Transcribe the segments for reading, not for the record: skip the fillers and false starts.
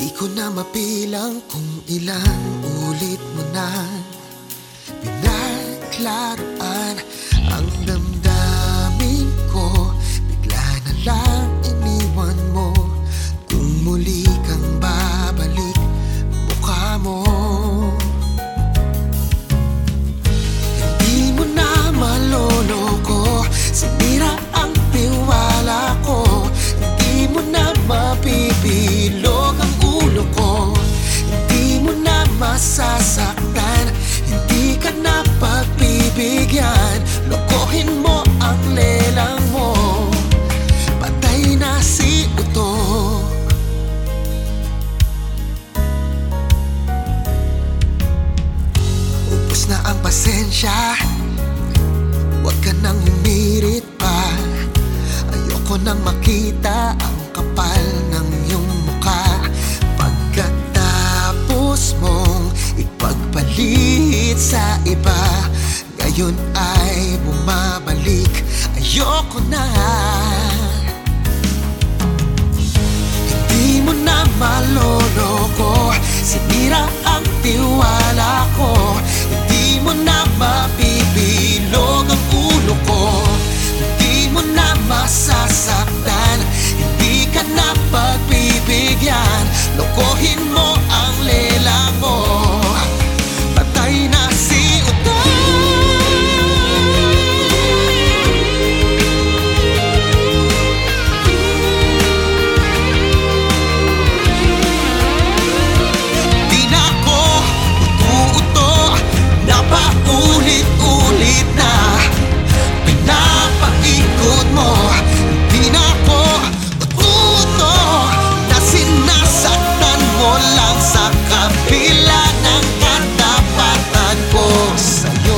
Di ko na mapilang kung ilang ulit mo na pinaklaruan ang damdamin ko. Bigla na lang iniwan mo. Kung muli kang babalik, mukha mo hindi mo na maloloko. Sinira ang tiwala ko. Hindi mo na mapibilog ang ulo ko. Hindi mo na masasaktan. Hindi ka na pagbibigyan. Lokohin mo ang lelang mo. Patay na si utok. Ubus na ang pasensya. Huwag ka nang humirit pa. Ayoko nang makita ang kapal ng iyong mukha. Pagkatapos mong ipagpalit sa iba, ngayon ay bumabalik. Ayoko na. Hindi mo na maloloko. Sinira ang tiwala ko. Hindi mo na mapibilog ang ulo ko. Hindi mo na masasaktan. Hindi ka na pagbibigyan. Lokohin mo ang lelang mo. Patay na si utok. Di na ako utu-uto na paulit-ulit na pinapaikot mo. Di na ako utu-uto na sinasaktan mo lang sa kabila ng katapatan ko sa'yo.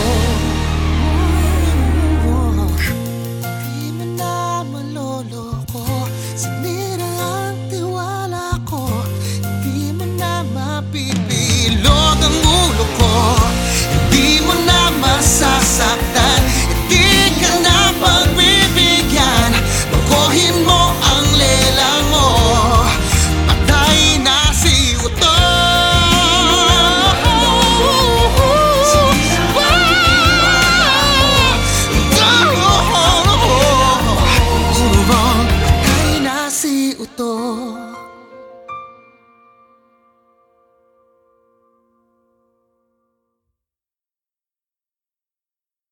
Di mo na maloloko. Sinira ang tiwala ko. Di mo na mapipilo